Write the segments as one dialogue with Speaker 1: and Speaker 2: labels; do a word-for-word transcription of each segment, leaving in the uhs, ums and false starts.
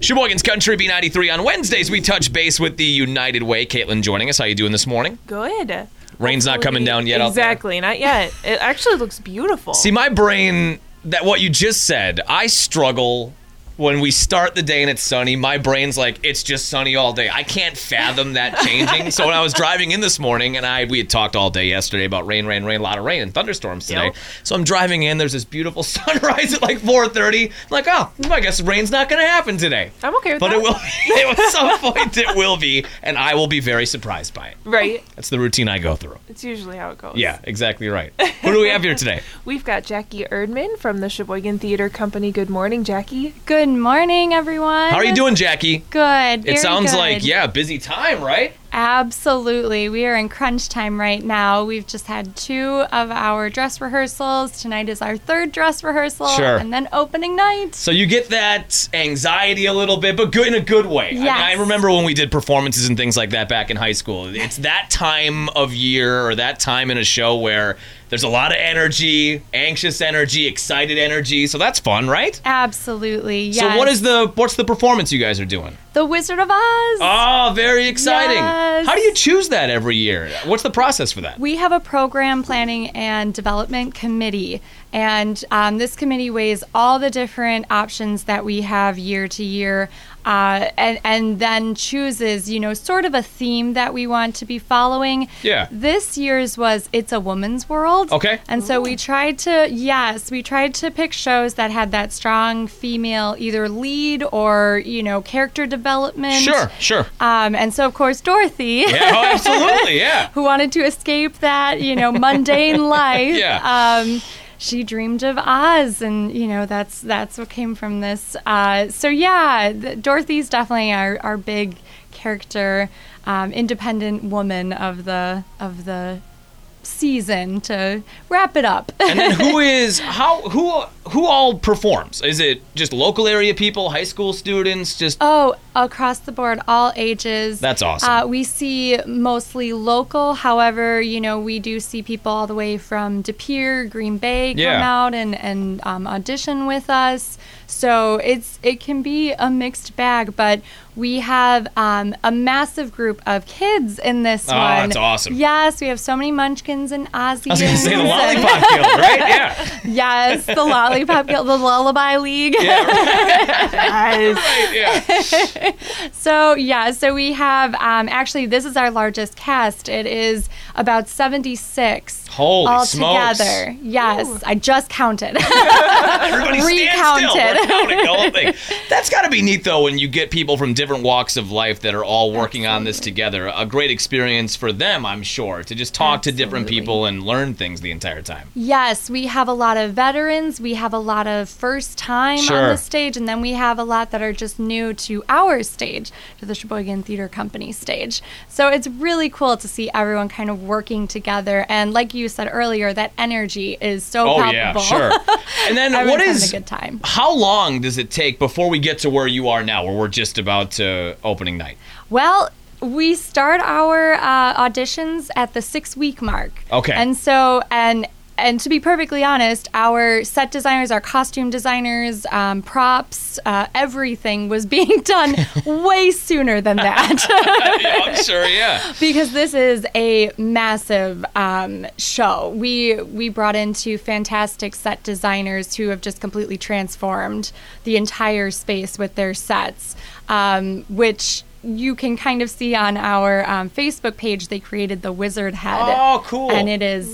Speaker 1: Sheboygan's Country B ninety-three. On Wednesdays, we touch base with the United Way. Caitlin joining us. How you doing this morning?
Speaker 2: Good.
Speaker 1: Rain's not coming down yet.
Speaker 2: Exactly, not yet. It actually looks beautiful.
Speaker 1: See, my brain, that what you just said, I struggle when we start the day and it's sunny. My brain's like, it's just sunny all day. I can't fathom that changing. So when I was driving in this morning, and I we had talked all day yesterday about rain, rain, rain, a lot of rain and thunderstorms today.
Speaker 2: Yep.
Speaker 1: So I'm driving in. There's this beautiful sunrise at like four thirty. I'm like, oh, I guess rain's not going to happen today.
Speaker 2: I'm okay with
Speaker 1: but
Speaker 2: that.
Speaker 1: But it will. At some point, it will be, and I will be very surprised by it.
Speaker 2: Right.
Speaker 1: That's the routine I go through.
Speaker 2: It's usually how it goes.
Speaker 1: Yeah, exactly right. Who do we have here today?
Speaker 2: We've got Jackie Erdman from the Sheboygan Theater Company. Good morning, Jackie.
Speaker 3: Good morning, everyone.
Speaker 1: How are you doing, Jackie?
Speaker 3: Good.
Speaker 1: It sounds
Speaker 3: good.
Speaker 1: like, yeah, busy time, right?
Speaker 3: Absolutely. We are in crunch time right now. We've just had two of our dress rehearsals. Tonight is our third dress rehearsal.
Speaker 1: Sure.
Speaker 3: And then opening night.
Speaker 1: So you get that anxiety a little bit, but good in a good way.
Speaker 3: Yes.
Speaker 1: I mean, I remember when we did performances and things like that back in high school. It's that time of year or that time in a show where there's a lot of energy, anxious energy, excited energy. So that's fun, right?
Speaker 3: Absolutely. Yes.
Speaker 1: So what is the what's the performance you guys are doing?
Speaker 3: The Wizard of Oz.
Speaker 1: Oh, very exciting.
Speaker 3: Yes.
Speaker 1: How do you choose that every year? What's the process for that?
Speaker 3: We have a program planning and development committee, and um, this committee weighs all the different options that we have year to year, uh, and, and then chooses, you know, sort of a theme that we want to be following.
Speaker 1: Yeah.
Speaker 3: This year's was It's a Woman's World.
Speaker 1: Okay.
Speaker 3: And so we tried to, yes, we tried to pick shows that had that strong female either lead or, you know, character development.
Speaker 1: Sure, sure.
Speaker 3: Um, and so, of course, Dorothy.
Speaker 1: Yeah, oh, absolutely, yeah.
Speaker 3: who wanted to escape that, you know, mundane life.
Speaker 1: Yeah.
Speaker 3: Um, she dreamed of Oz, and you know that's that's what came from this. Uh, so yeah, the, Dorothy's definitely our, our big character, um, independent woman of the of the season to wrap it up.
Speaker 1: And then who is how who who all performs? Is it just local area people, high school students, just
Speaker 3: Oh, across the board, all ages.
Speaker 1: That's awesome.
Speaker 3: Uh, we see mostly local. However, you know, we do see people all the way from De Pere, Green Bay come
Speaker 1: Yeah.
Speaker 3: out and, and um, audition with us. So it's it can be a mixed bag, but we have um, a massive group of kids in this
Speaker 1: Oh,
Speaker 3: one.
Speaker 1: that's awesome.
Speaker 3: Yes, we have so many Munchkins and Ozzies.
Speaker 1: I was going to say the Lollipop Guild, right? Yeah.
Speaker 3: Yes, the Lollipop Guild, the Lullaby League.
Speaker 1: Yeah, right.
Speaker 2: Nice.
Speaker 1: Right, yeah.
Speaker 3: So, yeah, so we have, um, actually, this is our largest cast. It is about seventy-six
Speaker 1: Holy
Speaker 3: all
Speaker 1: smokes.
Speaker 3: together. Yes, I just counted.
Speaker 1: Everybody stand still.
Speaker 3: Recounted.
Speaker 1: We're counting the whole thing. That's got to be neat, though, when you get people from different walks of life that are all working on this together. A great experience for them, I'm sure, to just talk to different
Speaker 3: Absolutely.
Speaker 1: people and learn things the entire time.
Speaker 3: Yes, we have a lot of veterans. We have a lot of first time
Speaker 1: Sure.
Speaker 3: on the stage, and then we have a lot that are just new to our stage, to the Sheboygan Theater Company stage. So it's really cool to see everyone kind of working together. And like you said earlier, that energy is so
Speaker 1: Oh,
Speaker 3: palpable.
Speaker 1: yeah, sure. And then what
Speaker 3: Everyone's
Speaker 1: is...
Speaker 3: having a good time.
Speaker 1: How long does it take before we get to where you are now, where we're just about to opening night?
Speaker 3: Well, we start our uh, auditions at the six-week mark.
Speaker 1: Okay.
Speaker 3: And so, and and to be perfectly honest, our set designers, our costume designers, um, props, uh, everything was being done way sooner than that.
Speaker 1: Yeah, I'm sure, yeah.
Speaker 3: Because this is a massive um, show. We we brought in two fantastic set designers who have just completely transformed the entire space with their sets, um, which you can kind of see on our um, Facebook page. They created the wizard head.
Speaker 1: Oh, cool.
Speaker 3: And it is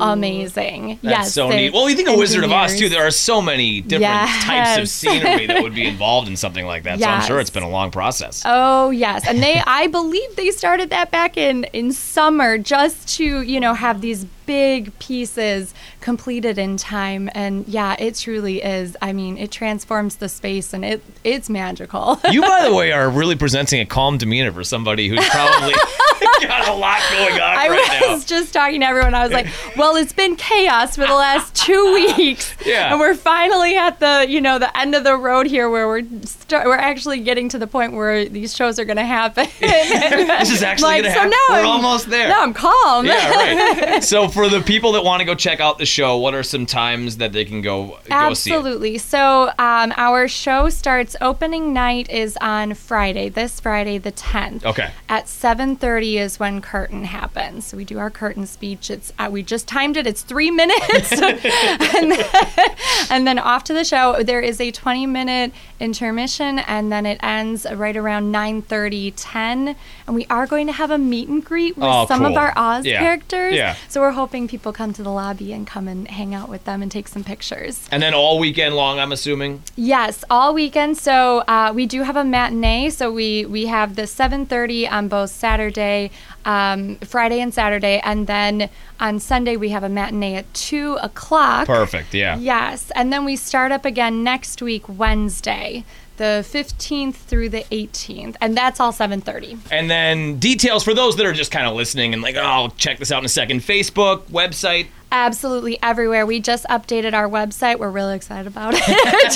Speaker 3: amazing.
Speaker 1: That's
Speaker 3: yes,
Speaker 1: so
Speaker 3: the
Speaker 1: neat. Well, you think of Wizard of Oz, too.
Speaker 3: engineers-
Speaker 1: There are so many different
Speaker 3: Yes.
Speaker 1: types of scenery that would be involved in something like that. So I'm
Speaker 3: Yes.
Speaker 1: sure it's been a long process.
Speaker 3: Oh yes, and they I believe they started that back in in summer just to, you know, have these big pieces completed in time. And yeah, it truly is. I mean, it transforms the space, and it it's magical.
Speaker 1: You, by the way, are really presenting a calm demeanor for somebody who's probably got a lot going on
Speaker 3: I
Speaker 1: right
Speaker 3: was just talking to everyone. I was like, well, it's been chaos for the last two weeks.
Speaker 1: Yeah.
Speaker 3: And we're finally at the, you know, the end of the road here where we're start, we're actually getting to the point where these shows are going to happen.
Speaker 1: This is actually
Speaker 3: like,
Speaker 1: going to
Speaker 3: so
Speaker 1: happen.
Speaker 3: now
Speaker 1: We're
Speaker 3: I'm,
Speaker 1: almost there.
Speaker 3: Now I'm calm.
Speaker 1: Yeah, right. So for the people that want to go check out the show, what are some times that they can go, go see it?
Speaker 3: Absolutely. So um, our show starts, opening night is on Friday, this Friday the tenth.
Speaker 1: Okay.
Speaker 3: At seven thirty is when curtain happens. So we do our curtain speech. It's uh, we just timed it. It's three minutes. and, then, and then off to the show. There is a twenty minute intermission, and then it ends right around nine thirty, ten. And we are going to have a meet and greet with
Speaker 1: Oh,
Speaker 3: some
Speaker 1: cool.
Speaker 3: of our Oz
Speaker 1: Yeah.
Speaker 3: characters.
Speaker 1: Yeah.
Speaker 3: So we're hoping people come to the lobby and come and hang out with them and take some pictures.
Speaker 1: And then all weekend long, I'm assuming?
Speaker 3: Yes, all weekend. So uh, we do have a matinee. So we, we have the seven thirty on both Saturday, um, Friday and Saturday. And then on Sunday, we have a matinee at two o'clock.
Speaker 1: Perfect, yeah.
Speaker 3: Yes. And then we start up again next week, Wednesday, the fifteenth through the eighteenth. And that's all seven thirty.
Speaker 1: And then details for those that are just kind of listening and like, oh, I'll check this out in a second. Facebook, website.
Speaker 3: Absolutely everywhere. We just updated our website. We're really excited about it.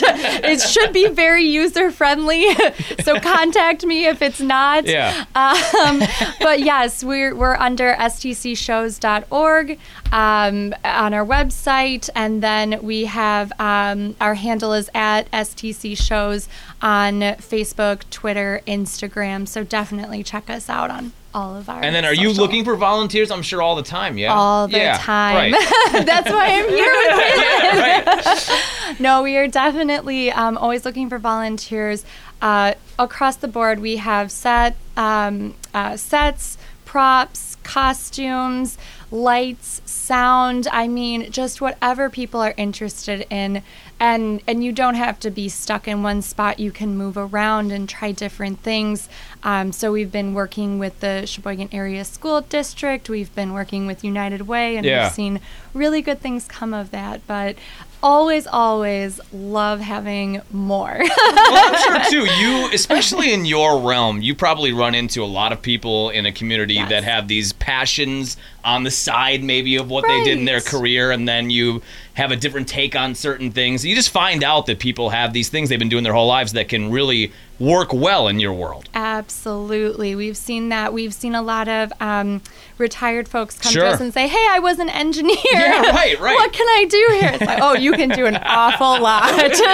Speaker 3: It should be very user friendly. So contact me if it's not.
Speaker 1: Yeah.
Speaker 3: Um, but yes, we're we're under S T C shows dot org um, on our website, and then we have um, our handle is at S T C Shows on Facebook, Twitter, Instagram. So definitely check us out on all of our
Speaker 1: And then are you
Speaker 3: social.
Speaker 1: looking for volunteers? I'm sure all the time, yeah?
Speaker 3: All the
Speaker 1: yeah,
Speaker 3: time.
Speaker 1: Right.
Speaker 3: That's why I'm here with it.
Speaker 1: Yeah, right.
Speaker 3: No, we are definitely um, always looking for volunteers. Uh, across the board, we have set um, uh, sets, props, costumes, lights, sound. I mean, just whatever people are interested in. And and you don't have to be stuck in one spot. You can move around and try different things. Um, so we've been working with the Sheboygan Area School District. We've been working with United Way, and
Speaker 1: Yeah.
Speaker 3: we've seen really good things come of that. But always, always love having more.
Speaker 1: Well, I'm sure too. You, especially in your realm, you probably run into a lot of people in a community
Speaker 3: Yes.
Speaker 1: that have these passions on the side, maybe of what they did in their
Speaker 3: Right.
Speaker 1: career, and then you have a different take on certain things. You just find out that people have these things they've been doing their whole lives that can really work well in your world.
Speaker 3: Absolutely. We've seen that. We've seen a lot of um, retired folks come
Speaker 1: Sure.
Speaker 3: to us and say, hey, I was an engineer.
Speaker 1: Yeah, right, right.
Speaker 3: What can I do here? It's like, oh, you can do an awful lot.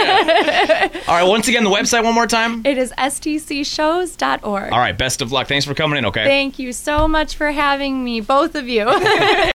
Speaker 1: All right, once again, the website one more time.
Speaker 3: It is S T C shows dot org.
Speaker 1: All right, best of luck. Thanks for coming in, okay?
Speaker 3: Thank you so much for having me, both of you.